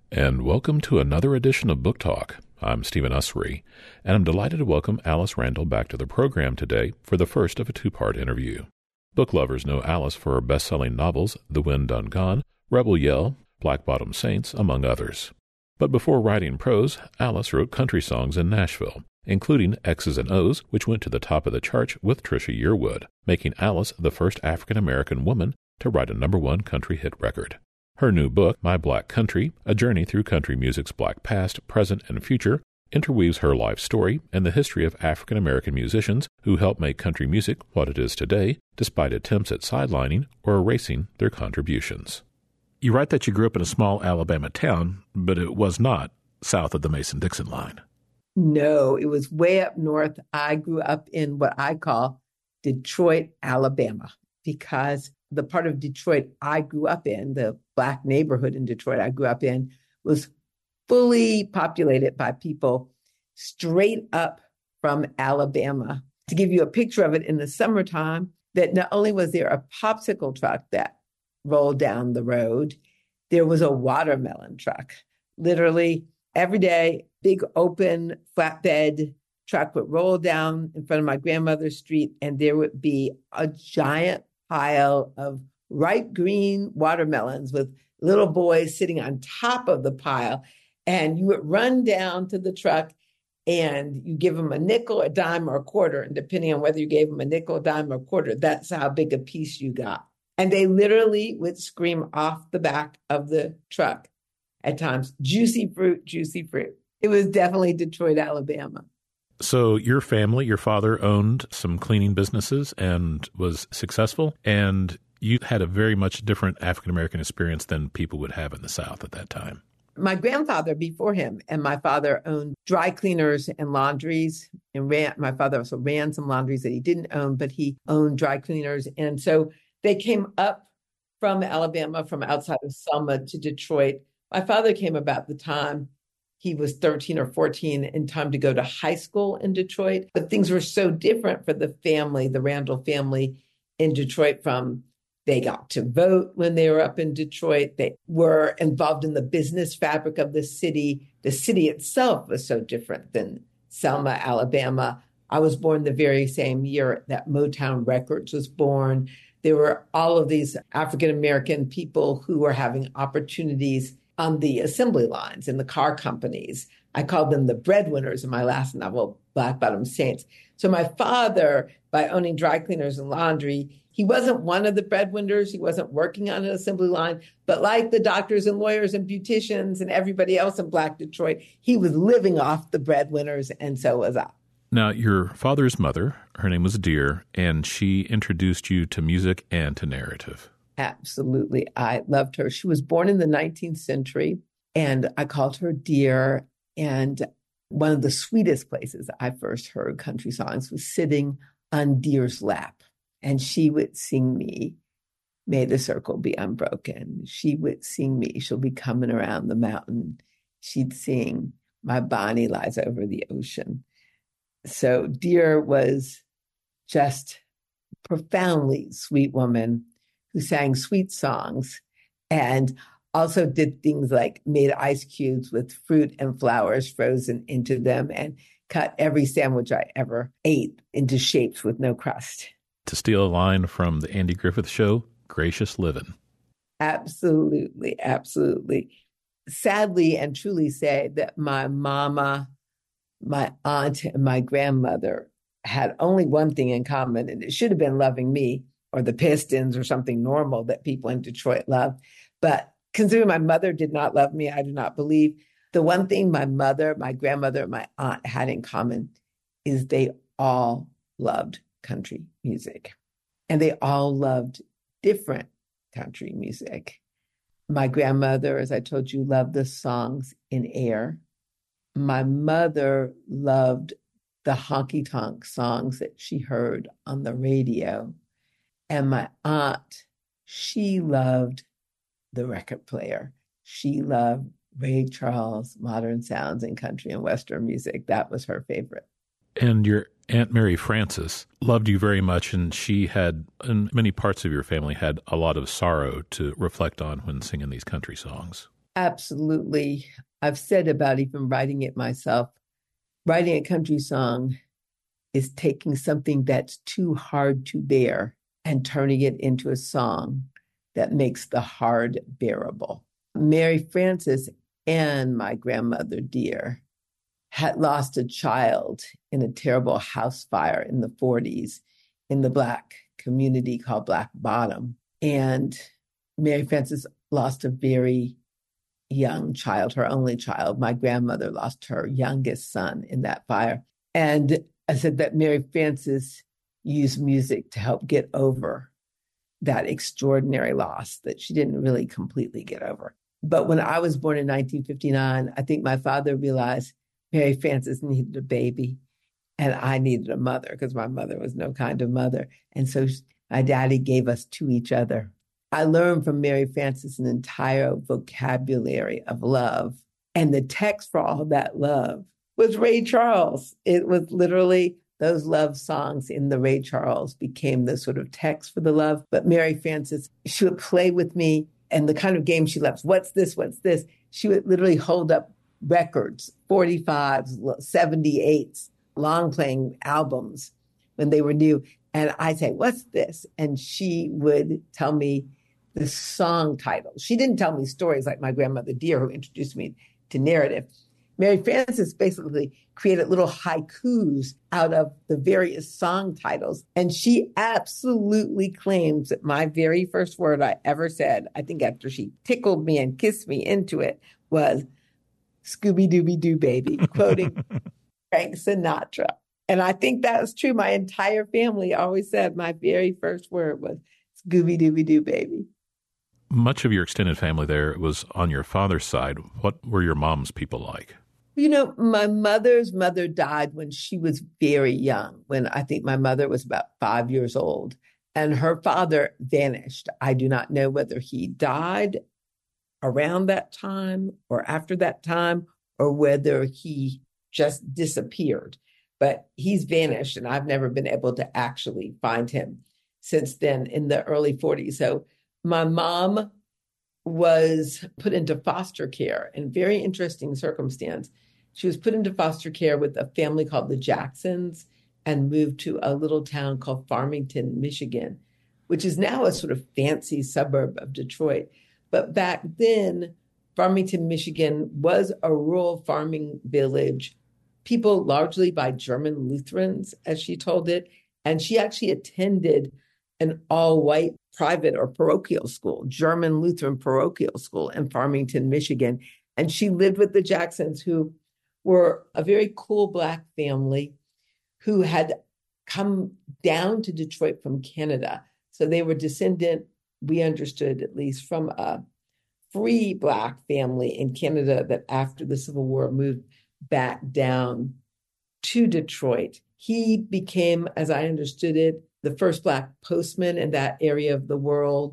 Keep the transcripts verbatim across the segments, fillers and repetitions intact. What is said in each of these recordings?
And welcome to another edition of Book Talk. I'm Stephen Usry, and I'm delighted to welcome Alice Randall back to the program today for the first of a two-part interview. Book lovers know Alice for her best-selling novels The Wind Done Gone, Rebel Yell, Black Bottom Saints, among others. But before writing prose, Alice wrote country songs in Nashville, including X's and O's, which went to the top of the charts with Trisha Yearwood, making Alice the first African-American woman to write a number one country hit record. Her new book, My Black Country, A Journey Through Country Music's Black Past, Present, and Future, interweaves her life story and the history of African-American musicians who helped make country music what it is today, despite attempts at sidelining or erasing their contributions. You write that you grew up in a small Alabama town, but it was not south of the Mason-Dixon line. No, it was way up north. I grew up in what I call Detroit, Alabama, because the part of Detroit I grew up in, the Black neighborhood in Detroit I grew up in, was fully populated by people straight up from Alabama. To give you a picture of it, in the summertime, that not only was there a popsicle truck that rolled down the road, there was a watermelon truck. Literally every day, big open flatbed truck would roll down in front of my grandmother's street, and there would be a giant pile of ripe green watermelons with little boys sitting on top of the pile. And you would run down to the truck and you give them a nickel, a dime, or a quarter. And depending on whether you gave them a nickel, a dime, or a quarter, that's how big a piece you got. And they literally would scream off the back of the truck at times, juicy fruit, juicy fruit. It was definitely Detroit, Alabama. So your family, your father owned some cleaning businesses and was successful, and you had a very much different African-American experience than people would have in the South at that time. My grandfather before him and my father owned dry cleaners and laundries, and ran, my father also ran some laundries that he didn't own, but he owned dry cleaners. And so they came up from Alabama, from outside of Selma to Detroit. My father came about the time he was thirteen or fourteen, in time to go to high school in Detroit. But things were so different for the family, the Randall family in Detroit, from they got to vote when they were up in Detroit. They were involved in the business fabric of the city. The city itself was so different than Selma, Alabama. I was born the very same year that Motown Records was born. There were all of these African-American people who were having opportunities on the assembly lines in the car companies. I called them the breadwinners in my last novel, Black Bottom Saints. So my father, by owning dry cleaners and laundry, he wasn't one of the breadwinners. He wasn't working on an assembly line. But like the doctors and lawyers and beauticians and everybody else in Black Detroit, he was living off the breadwinners, and so was I. Now, your father's mother, her name was Dear, and she introduced you to music and to narrative. Absolutely. I loved her. She was born in the nineteenth century, and I called her Dear. And one of the sweetest places I first heard country songs was sitting on Dear's lap. And she would sing me, May the Circle Be Unbroken. She would sing me, She'll Be Coming Around the Mountain. She'd sing, My Bonnie Lies Over the Ocean. So Dear was just a profoundly sweet woman who sang sweet songs and also did things like made ice cubes with fruit and flowers frozen into them and cut every sandwich I ever ate into shapes with no crust. To steal a line from the Andy Griffith Show, gracious living. Absolutely, absolutely. Sadly and truly say that my mama, my aunt, and my grandmother had only one thing in common, and it should have been loving me or the Pistons or something normal that people in Detroit love. But considering my mother did not love me, I do not believe. The one thing my mother, my grandmother, and my aunt had in common is they all loved country music. And they all loved different country music. My grandmother, as I told you, loved the songs in air. My mother loved the honky-tonk songs that she heard on the radio. And my aunt, she loved the record player. She loved Ray Charles, modern sounds, and country and Western music. That was her favorite. And your Aunt Mary Frances loved you very much, and she had, and many parts of your family had a lot of sorrow to reflect on when singing these country songs. Absolutely. I've said about even writing it myself. Writing a country song is taking something that's too hard to bear and turning it into a song that makes the hard bearable. Mary Frances and my grandmother dear had lost a child in a terrible house fire in the forties in the Black community called Black Bottom. And Mary Frances lost a very young child, her only child. My grandmother lost her youngest son in that fire. And I said that Mary Frances used music to help get over that extraordinary loss that she didn't really completely get over. But when I was born in nineteen fifty-nine, I think my father realized Mary Frances needed a baby and I needed a mother because my mother was no kind of mother. And so my daddy gave us to each other. I learned from Mary Frances an entire vocabulary of love. And the text for all that love was Ray Charles. It was literally those love songs in the Ray Charles became the sort of text for the love. But Mary Frances, she would play with me and the kind of game she loves. What's this? What's this? She would literally hold up records, forty-fives, seventy-eights, long playing albums when they were new. And I'd say, what's this? And she would tell me the song title. She didn't tell me stories like my grandmother dear, who introduced me to narrative. Mary Frances basically created little haikus out of the various song titles. And she absolutely claims that my very first word I ever said, I think after she tickled me and kissed me into it, was Scooby-Dooby-Doo baby, quoting Frank Sinatra. And I think that was true. My entire family always said my very first word was Scooby-Dooby-Doo baby. Much of your extended family there was on your father's side. What were your mom's people like? You know, my mother's mother died when she was very young, when I think my mother was about five years old, and her father vanished. I do not know whether he died around that time or after that time, or whether he just disappeared. But he's vanished, and I've never been able to actually find him since then in the early forties. So my mom was put into foster care in very interesting circumstance. She was put into foster care with a family called the Jacksons and moved to a little town called Farmington, Michigan, which is now a sort of fancy suburb of Detroit. But back then, Farmington, Michigan was a rural farming village, people largely by German Lutherans, as she told it. And she actually attended an all-white private or parochial school, German Lutheran parochial school in Farmington, Michigan. And she lived with the Jacksons, who were a very cool Black family who had come down to Detroit from Canada. So they were descendant, we understood at least, from a free Black family in Canada that after the Civil War moved back down to Detroit. He became, as I understood it, the first Black postman in that area of the world.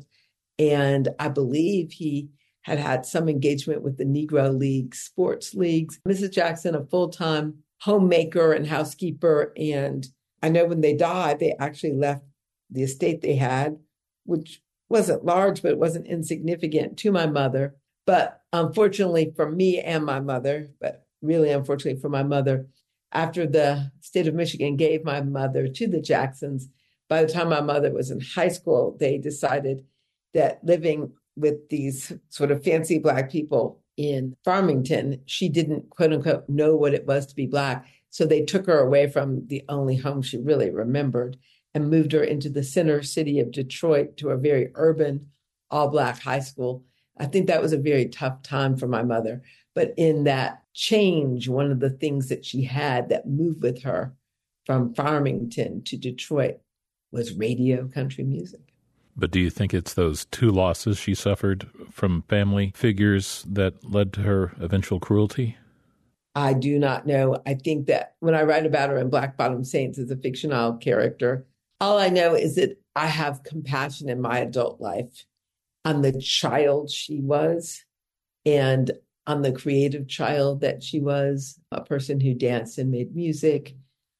And I believe he had had some engagement with the Negro League sports leagues. Missus Jackson, a full-time homemaker and housekeeper. And I know when they died, they actually left the estate they had, which wasn't large, but it wasn't insignificant, to my mother. But unfortunately for me and my mother, but really unfortunately for my mother, after the state of Michigan gave my mother to the Jacksons, by the time my mother was in high school, they decided that living with these sort of fancy Black people in Farmington, she didn't, quote unquote, know what it was to be Black. So they took her away from the only home she really remembered and moved her into the center city of Detroit to a very urban, all-Black high school. I think that was a very tough time for my mother. But in that change, one of the things that she had that moved with her from Farmington to Detroit was radio country music. But do you think it's those two losses she suffered from family figures that led to her eventual cruelty? I do not know. I think that when I write about her in Black Bottom Saints as a fictional character, all I know is that I have compassion in my adult life on the child she was and on the creative child that she was, a person who danced and made music.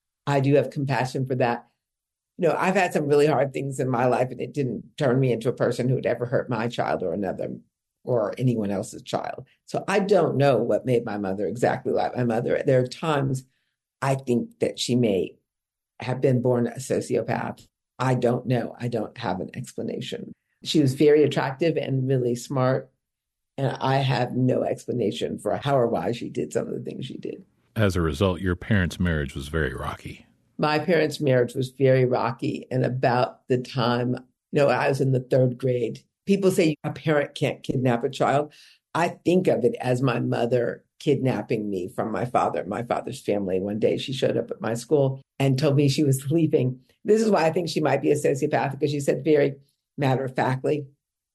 I do have compassion for that. You know, I've had some really hard things in my life, and it didn't turn me into a person who would ever hurt my child or another or anyone else's child. So I don't know what made my mother exactly like my mother. There are times I think that she may have been born a sociopath. I don't know. I don't have an explanation. She was very attractive and really smart, and I have no explanation for how or why she did some of the things she did. As a result, your parents' marriage was very rocky. My parents' marriage was very rocky. And about the time, you know, I was in the third grade. People say a parent can't kidnap a child. I think of it as my mother kidnapping me from my father, my father's family. One day she showed up at my school and told me she was leaving. This is why I think she might be a sociopath, because she said very matter-of-factly,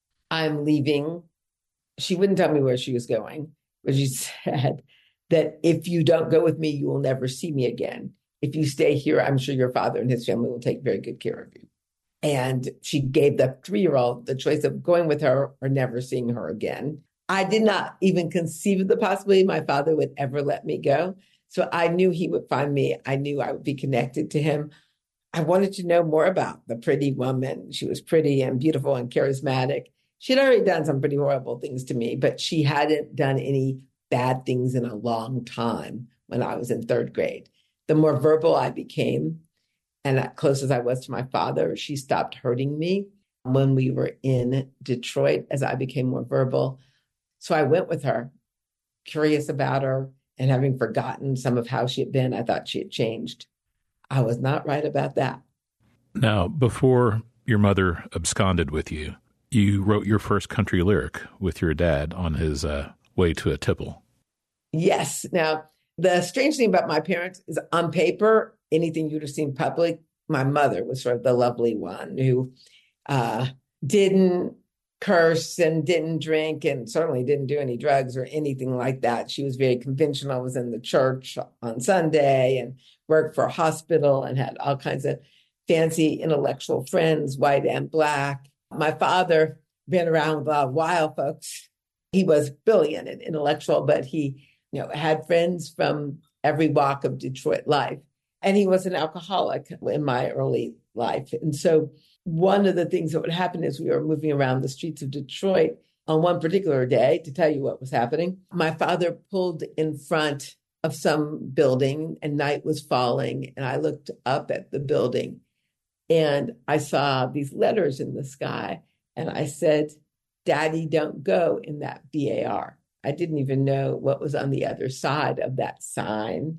I'm leaving. She wouldn't tell me where she was going, but she said that if you don't go with me, you will never see me again. If you stay here, I'm sure your father and his family will take very good care of you. And she gave the three-year-old the choice of going with her or never seeing her again. I did not even conceive of the possibility my father would ever let me go. So I knew he would find me. I knew I would be connected to him. I wanted to know more about the pretty woman. She was pretty and beautiful and charismatic. She'd already done some pretty horrible things to me, but she hadn't done any bad things in a long time when I was in third grade. The more verbal I became, and as close as I was to my father, she stopped hurting me when we were in Detroit as I became more verbal. So I went with her, curious about her, and having forgotten some of how she had been, I thought she had changed. I was not right about that. Now, before your mother absconded with you, you wrote your first country lyric with your dad on his uh, way to a tipple. Yes. Now, the strange thing about my parents is on paper, anything you'd have seen public, my mother was sort of the lovely one who uh, didn't curse and didn't drink and certainly didn't do any drugs or anything like that. She was very conventional, was in the church on Sunday and worked for a hospital and had all kinds of fancy intellectual friends, white and black. My father been around with a lot of wild folks. He was brilliant and intellectual, but he, you know, had friends from every walk of Detroit life. And he was an alcoholic in my early life. And so one of the things that would happen is we were moving around the streets of Detroit on one particular day to tell you what was happening. My father pulled in front of some building and night was falling. And I looked up at the building and I saw these letters in the sky. And I said, Daddy, don't go in that B A R. I didn't even know what was on the other side of that sign.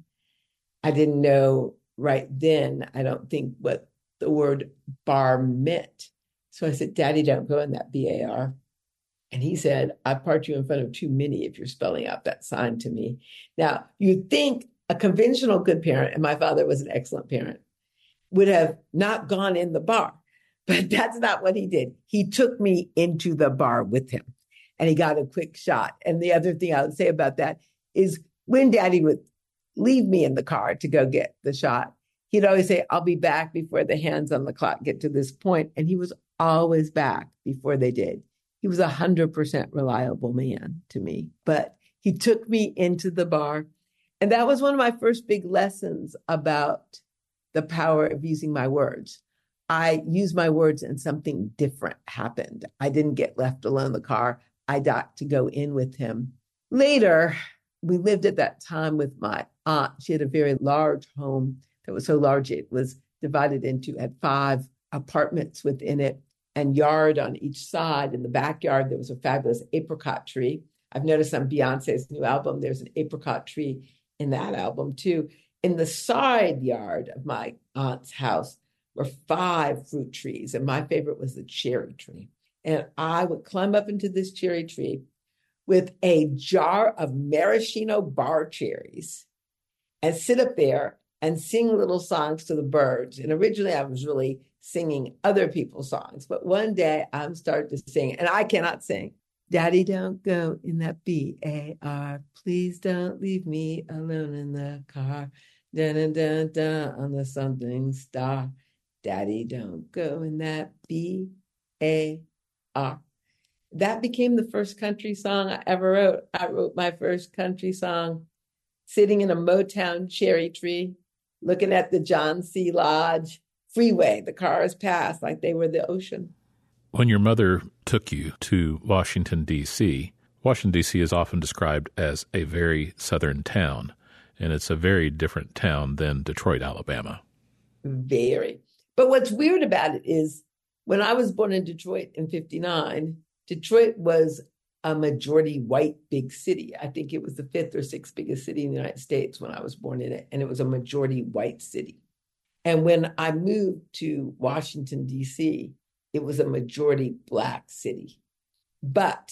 I didn't know right then, I don't think, what the word bar meant. So I said, Daddy, don't go in that B A R. And he said, I parked you in front of too many if you're spelling out that sign to me. Now, you'd think a conventional good parent, and my father was an excellent parent, would have not gone in the bar. But that's not what he did. He took me into the bar with him and he got a quick shot. And the other thing I would say about that is when Daddy would leave me in the car to go get the shot, he'd always say, I'll be back before the hands on the clock get to this point. And he was always back before they did. He was a hundred percent reliable man to me, but he took me into the bar. And that was one of my first big lessons about the power of using my words. I used my words and something different happened. I didn't get left alone in the car. I got to go in with him. Later, we lived at that time with my aunt. She had a very large home that was so large it was divided into, had five apartments within it and yard on each side. In the backyard, there was a fabulous apricot tree. I've noticed on Beyonce's new album, there's an apricot tree in that album too. In the side yard of my aunt's house were five fruit trees, and my favorite was the cherry tree. And I would climb up into this cherry tree with a jar of maraschino bar cherries and sit up there and sing little songs to the birds. And originally I was really singing other people's songs, but one day I'm started to sing, and I cannot sing. Daddy, don't go in that B A R. Please don't leave me alone in the car. Dun, dun, dun, dun, on the something star. Daddy, don't go in that B A R. That became the first country song I ever wrote. I wrote my first country song sitting in a Motown cherry tree, looking at the John C. Lodge freeway. The cars passed like they were the ocean. When your mother took you to Washington, D C, Washington, D C is often described as a very southern town, and it's a very different town than Detroit, Alabama. Very. But what's weird about it is when I was born in Detroit in fifty-nine, Detroit was a majority white big city. I think it was the fifth or sixth biggest city in the United States when I was born in it, and it was a majority white city. And when I moved to Washington, D C, it was a majority Black city. But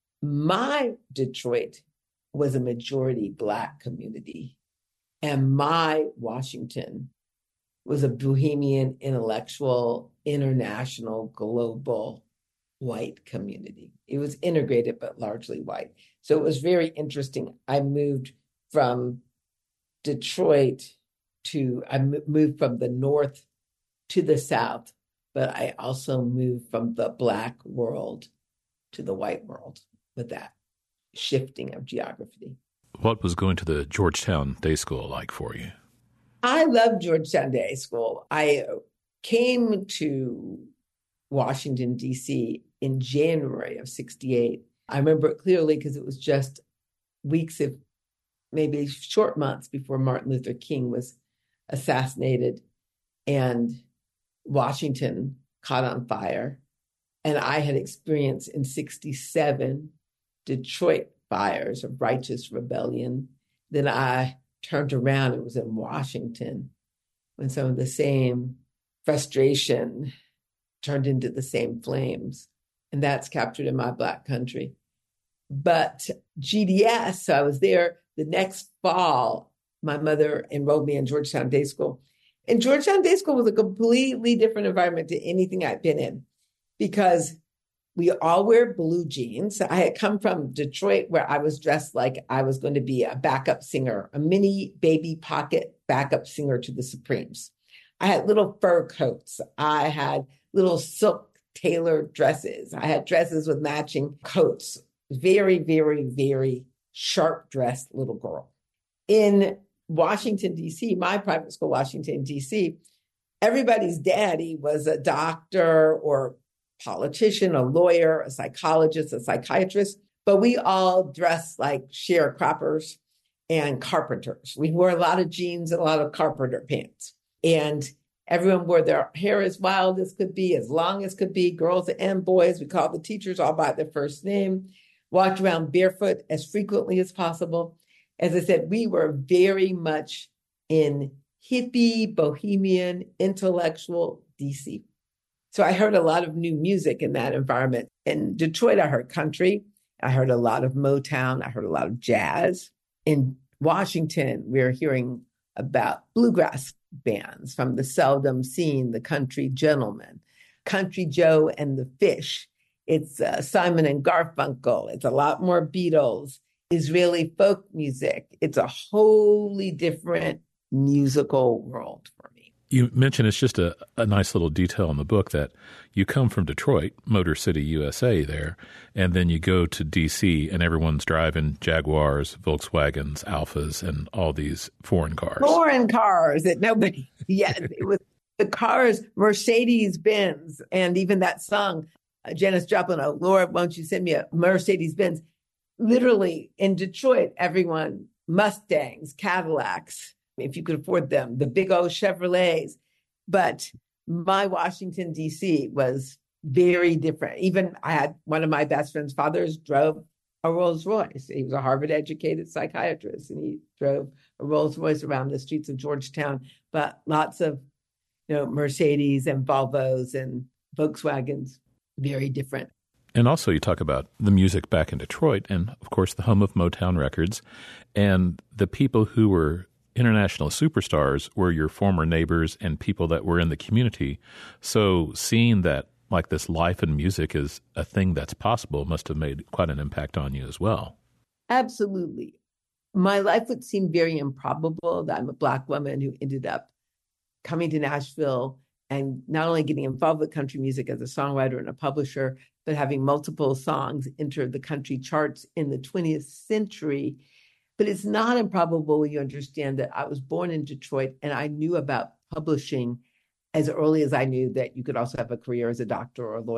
my Detroit was a majority Black community, and my Washington was a bohemian, intellectual, international, global white community. It was integrated, but largely white. So it was very interesting. I moved from Detroit to, I moved from the north to the south, but I also moved from the Black world to the white world with that shifting of geography. What was going to the Georgetown Day School like for you? I loved Georgetown Day School. I came to Washington, D C in January of sixty-eight. I remember it clearly because it was just weeks, if maybe short months before Martin Luther King was assassinated and Washington caught on fire. And I had experienced in sixty-seven Detroit fires of righteous rebellion. Then I turned around, it was in Washington when some of the same frustration turned into the same flames. And that's captured in my Black country. But G D S, so I was there the next fall. My mother enrolled me in Georgetown Day School. And Georgetown Day School was a completely different environment to anything I'd been in because we all wear blue jeans. I had come from Detroit where I was dressed like I was going to be a backup singer, a mini baby pocket backup singer to the Supremes. I had little fur coats. I had little silk tailored dresses. I had dresses with matching coats. Very, very, very sharp dressed little girl. In Washington, D C, my private school, Washington, D C, everybody's daddy was a doctor or politician, a lawyer, a psychologist, a psychiatrist, but we all dressed like sharecroppers and carpenters. We wore a lot of jeans and a lot of carpenter pants. And everyone wore their hair as wild as could be, as long as could be, girls and boys. We called the teachers all by their first name, walked around barefoot as frequently as possible. As I said, we were very much in hippie, bohemian, intellectual D C. So I heard a lot of new music in that environment. In Detroit, I heard country. I heard a lot of Motown. I heard a lot of jazz. In Washington, we were hearing about bluegrass bands from the seldom seen, the Country Gentlemen, Country Joe and the Fish. It's uh, Simon and Garfunkel. It's a lot more Beatles, Israeli folk music. It's a wholly different musical world for me. You mentioned it's just a, a nice little detail in the book that you come from Detroit, Motor City, U S A there, and then you go to D C and everyone's driving Jaguars, Volkswagens, Alphas, and all these foreign cars. Foreign cars that nobody, yes, it was the cars, Mercedes-Benz, and even that song, uh, Janis Joplin, oh, Lord, won't you send me a Mercedes-Benz? Literally in Detroit, everyone, Mustangs, Cadillacs, if you could afford them, the big old Chevrolets. But my Washington, D C was very different. Even I had one of my best friend's fathers drove a Rolls Royce. He was a Harvard educated psychiatrist and he drove a Rolls Royce around the streets of Georgetown, but lots of, you know, Mercedes and Volvos and Volkswagens, very different. And also you talk about the music back in Detroit and, of course, the home of Motown Records and the people who were international superstars were your former neighbors and people that were in the community. So seeing that like this life and music is a thing that's possible must have made quite an impact on you as well. Absolutely. My life would seem very improbable that I'm a Black woman who ended up coming to Nashville and not only getting involved with country music as a songwriter and a publisher, but having multiple songs enter the country charts in the twentieth century. But it's not improbable when you understand that I was born in Detroit and I knew about publishing as early as I knew that you could also have a career as a doctor or a lawyer.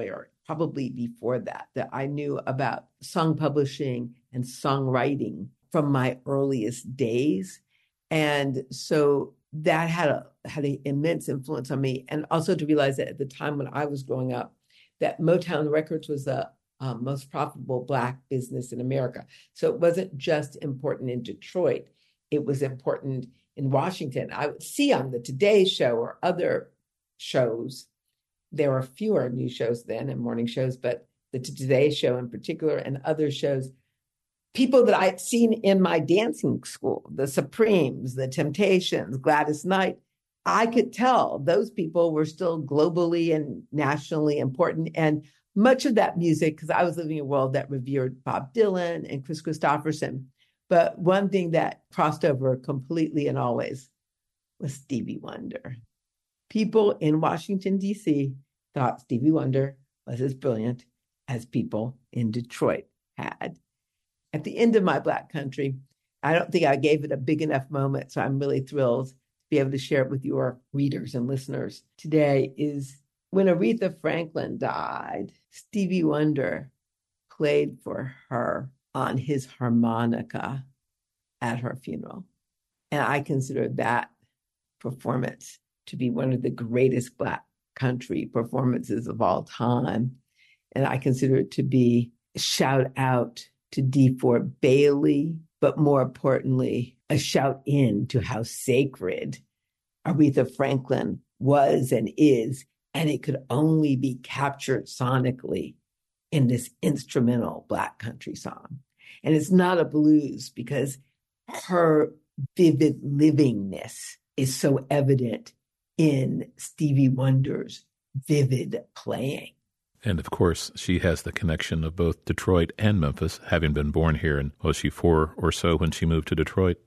probably before that, that I knew about song publishing and songwriting from my earliest days. And so that had a had an immense influence on me. And also to realize that at the time when I was growing up, that Motown Records was the um, most profitable Black business in America. So it wasn't just important in Detroit, it was important in Washington. I would see on the Today Show or other shows, there were fewer news shows then and morning shows, but the Today Show in particular and other shows, people that I had seen in my dancing school, the Supremes, the Temptations, Gladys Knight, I could tell those people were still globally and nationally important. And much of that music, because I was living in a world that revered Bob Dylan and Kris Kristofferson. But one thing that crossed over completely and always was Stevie Wonder. People in Washington, D C thought Stevie Wonder was as brilliant as people in Detroit had. At the end of my Black Country, I don't think I gave it a big enough moment, so I'm really thrilled to be able to share it with your readers and listeners today, is when Aretha Franklin died, Stevie Wonder played for her on his harmonica at her funeral. And I consider that performance to be one of the greatest Black country performances of all time. And I consider it to be a shout out to DeFord Bailey, but more importantly, a shout in to how sacred Aretha Franklin was and is, and it could only be captured sonically in this instrumental Black country song. And it's not a blues because her vivid livingness is so evident in Stevie Wonder's vivid playing. And of course, she has the connection of both Detroit and Memphis, having been born here. And was she four or so when she moved to Detroit?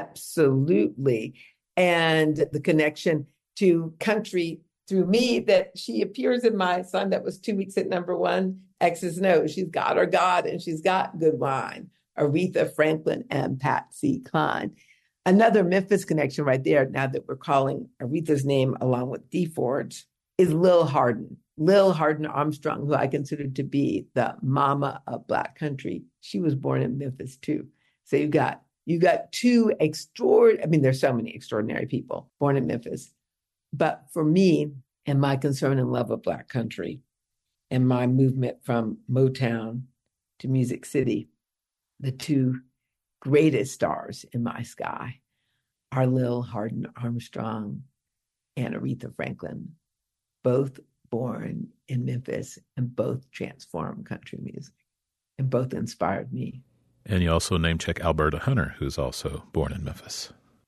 Absolutely. And the connection to country through me, that she appears in my son that was two weeks at number one, X's No. She's got her God and she's got good wine. Aretha Franklin and Patsy Cline. Another Memphis connection right there, now that we're calling Aretha's name along with DeFord's, is Lil Hardin. Lil Hardin Armstrong, who I consider to be the mama of Black country. She was born in Memphis too. So you got you got two extraordinary, I mean, there's so many extraordinary people born in Memphis. But for me and my concern and love of Black country and my movement from Motown to Music City, the two greatest stars in my sky are Lil Hardin Armstrong and Aretha Franklin, both born in Memphis and both transformed country music and both inspired me. And you also name check Alberta Hunter, who's also born in Memphis.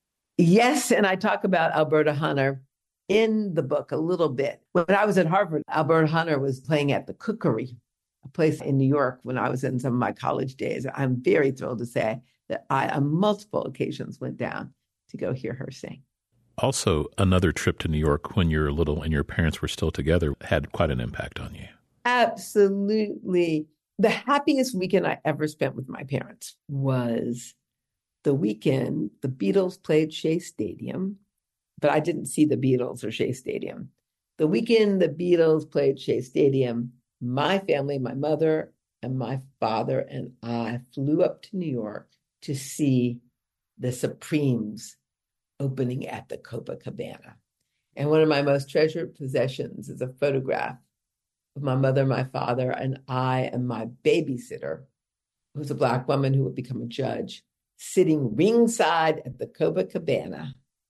Yes, and I talk about Alberta Hunter in the book a little bit. When I was at Harvard, Alberta Hunter was playing at the Cookery, a place in New York when I was in some of my college days. I'm very thrilled to say that I, on multiple occasions, went down to go hear her sing. Also, another trip to New York when you were little and your parents were still together had quite an impact on you. Absolutely. The happiest weekend I ever spent with my parents was the weekend the Beatles played Shea Stadium, but I didn't see the Beatles or Shea Stadium. The weekend the Beatles played Shea Stadium, my family, my mother and my father and I flew up to New York to see the Supremes opening at the Copacabana. And one of my most treasured possessions is a photograph of my mother, my father, and I and my babysitter, who's a Black woman who would become a judge, sitting ringside at the Copacabana.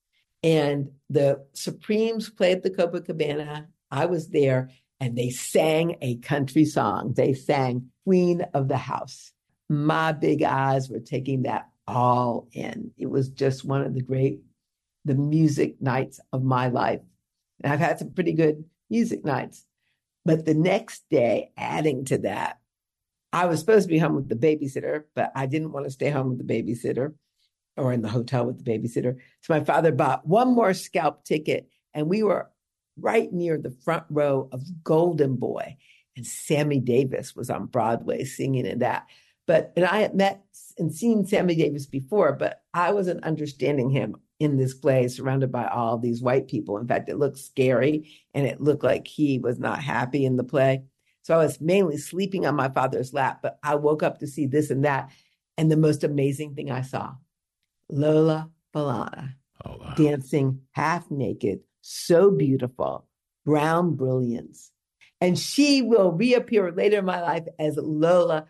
And the Supremes played at the Copacabana. I was there, and they sang a country song. They sang Queen of the House. My big eyes were taking that all in. It was just one of the great, the music nights of my life. And I've had some pretty good music nights. But the next day, adding to that, I was supposed to be home with the babysitter, but I didn't want to stay home with the babysitter or in the hotel with the babysitter. So my father bought one more scalp ticket, and we were right near the front row of Golden Boy. And Sammy Davis was on Broadway singing in that. But, and I had met and seen Sammy Davis before, but I wasn't understanding him in this play surrounded by all these white people. In fact, it looked scary and it looked like he was not happy in the play. So I was mainly sleeping on my father's lap, but I woke up to see this and that. And the most amazing thing I saw, Lola Falana Oh, wow. dancing half naked, so beautiful, brown brilliance. And she will reappear later in my life as Lola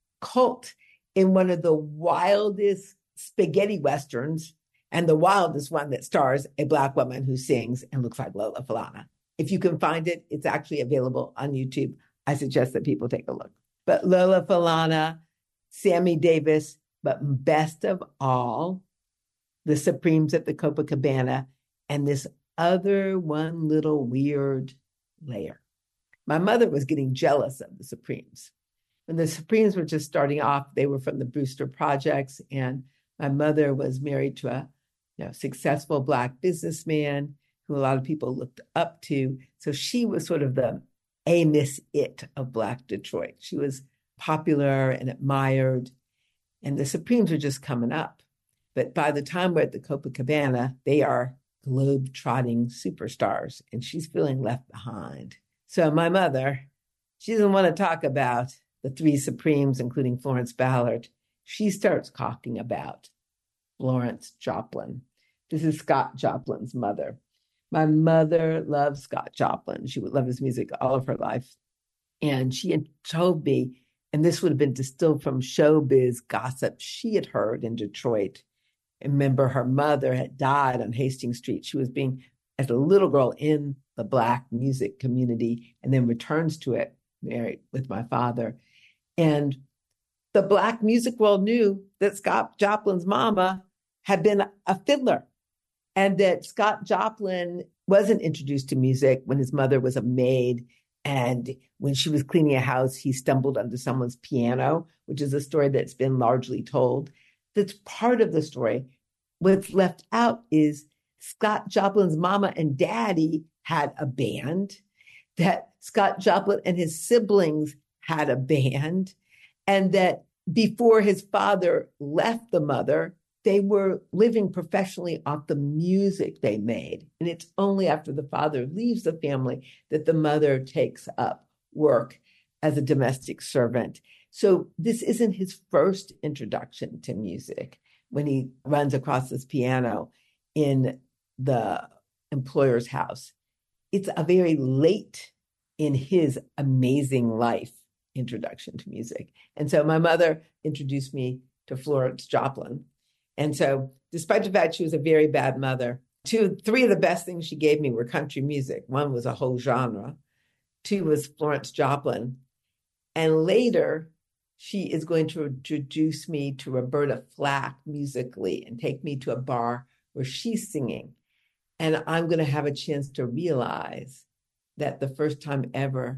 Colt in one of the wildest spaghetti westerns, and the wildest one that stars a Black woman who sings and looks like Lola Falana. If you can find it, it's actually available on YouTube. I suggest that people take a look. But Lola Falana, Sammy Davis, but best of all, the Supremes at the Copacabana, and this other one little weird layer. My mother was getting jealous of the Supremes. When the Supremes were just starting off, they were from the Brewster Projects, and my mother was married to a you know, successful Black businessman who a lot of people looked up to. So she was sort of the A Miss It of Black Detroit. She was popular and admired, and the Supremes were just coming up. But by the time we're at the Copacabana, they are globe-trotting superstars, and she's feeling left behind. So my mother, she doesn't want to talk about the three Supremes, including Florence Ballard. She starts talking about Florence Joplin. This is Scott Joplin's mother. My mother loved Scott Joplin. She would love his music all of her life. And she had told me, and this would have been distilled from showbiz gossip she had heard in Detroit. Remember, her mother had died on Hastings Street. She was being, as a little girl, in the Black music community, and then returns to it, married with my father. And the Black music world knew that Scott Joplin's mama had been a fiddler, and that Scott Joplin wasn't introduced to music when his mother was a maid. And when she was cleaning a house, he stumbled onto someone's piano, which is a story that's been largely told. That's part of the story. What's left out is Scott Joplin's mama and daddy had a band, that Scott Joplin and his siblings had a band, and that before his father left the mother, they were living professionally off the music they made. And it's only after the father leaves the family that the mother takes up work as a domestic servant. So this isn't his first introduction to music when he runs across this piano in the employer's house. It's a very late in his amazing life introduction to music. And so my mother introduced me to Florence Joplin. And so despite the fact she was a very bad mother, two, three of the best things she gave me were country music. One was a whole genre. Two was Florence Joplin. And later, she is going to introduce me to Roberta Flack musically and take me to a bar where she's singing. And I'm going to have a chance to realize that the first time ever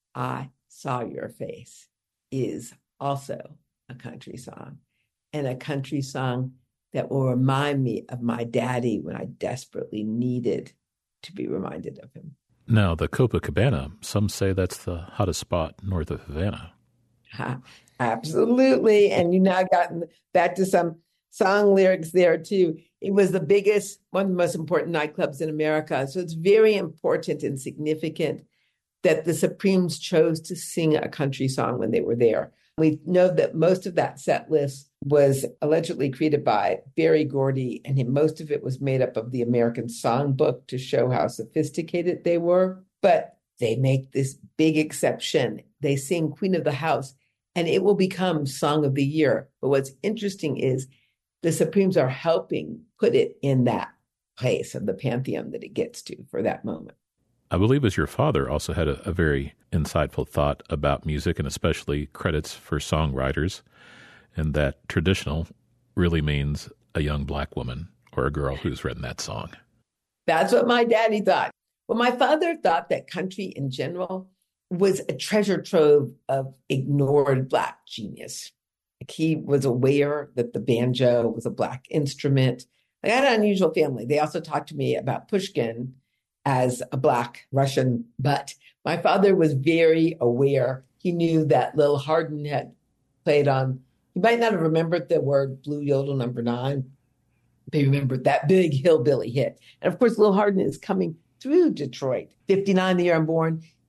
I saw your face is also a country song, and a country song that will remind me of my daddy when I desperately needed to be reminded of him. Now, the Copacabana, some say that's the hottest spot north of Havana. Ha, absolutely. And you now gotten back to some song lyrics there too. It was the biggest, one of the most important nightclubs in America. So it's very important and significant that the Supremes chose to sing a country song when they were there. We know that most of that set list was allegedly created by Berry Gordy, and most of it was made up of the American Songbook to show how sophisticated they were. But they make this big exception. They sing Queen of the House, and it will become Song of the Year. But what's interesting is the Supremes are helping put it in that place of the pantheon that it gets to for that moment. I believe as your father also had a, a very insightful thought about music, and especially credits for songwriters, and that traditional really means a young Black woman or a girl who's written that song. That's what my daddy thought. Well, my father thought that country in general was a treasure trove of ignored Black genius. Like, he was aware that the banjo was a Black instrument. Like, I had an unusual family. They also talked to me about Pushkin as a Black Russian, but my father was very aware. He knew that Lil Hardin had played on, he might not have remembered the word Blue Yodel number nine, but he remembered that big hillbilly hit. And of course, Lil Hardin is coming through Detroit. fifty-nine, the year I'm born,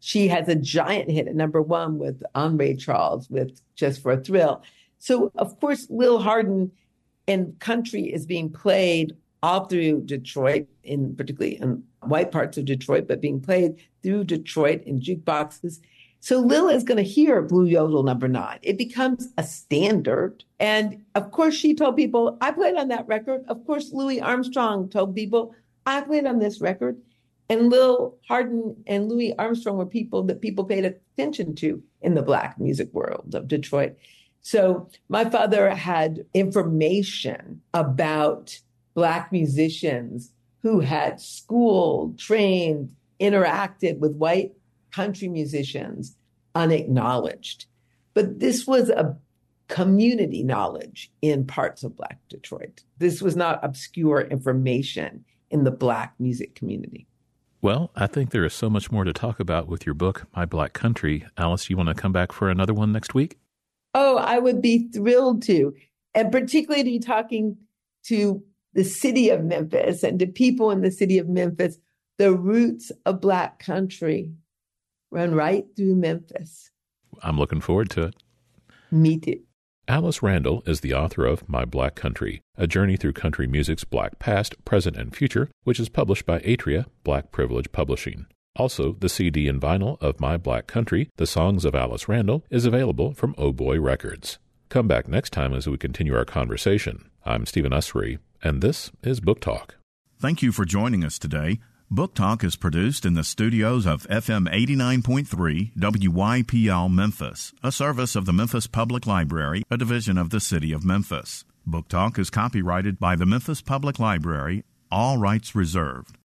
She has a giant hit at number one with on Ray Charles with Just for a Thrill. So, of course, Lil Hardin and country is being played all through Detroit, in particularly in white parts of Detroit, but being played through Detroit in jukeboxes. So Lil is going to hear Blue Yodel number nine. It becomes a standard. And of course, she told people, I played on that record. Of course, Louis Armstrong told people, I played on this record. And Lil Hardin and Louis Armstrong were people that people paid attention to in the Black music world of Detroit. So my father had information about Black musicians who had schooled, trained, interacted with white country musicians unacknowledged. But this was a community knowledge in parts of Black Detroit. This was not obscure information in the Black music community. Well, I think there is so much more to talk about with your book, My Black Country. Alice, you want to come back for another one next week? Oh, I would be thrilled to, and particularly to be talking to the city of Memphis and to people in the city of Memphis. The roots of Black country run right through Memphis. I'm looking forward to it. Me too. Alice Randall is the author of My Black Country, A Journey Through Country Music's Black Past, Present, and Future, which is published by Atria, Black Privilege Publishing. Also, the C D and vinyl of My Black Country, The Songs of Alice Randall, is available from Oh Boy Records. Come back next time as we continue our conversation. I'm Stephen Usry, and this is Book Talk. Thank you for joining us today. Book Talk is produced in the studios of F M eighty-nine point three W Y P L Memphis, a service of the Memphis Public Library, a division of the City of Memphis. Book Talk is copyrighted by the Memphis Public Library, all rights reserved.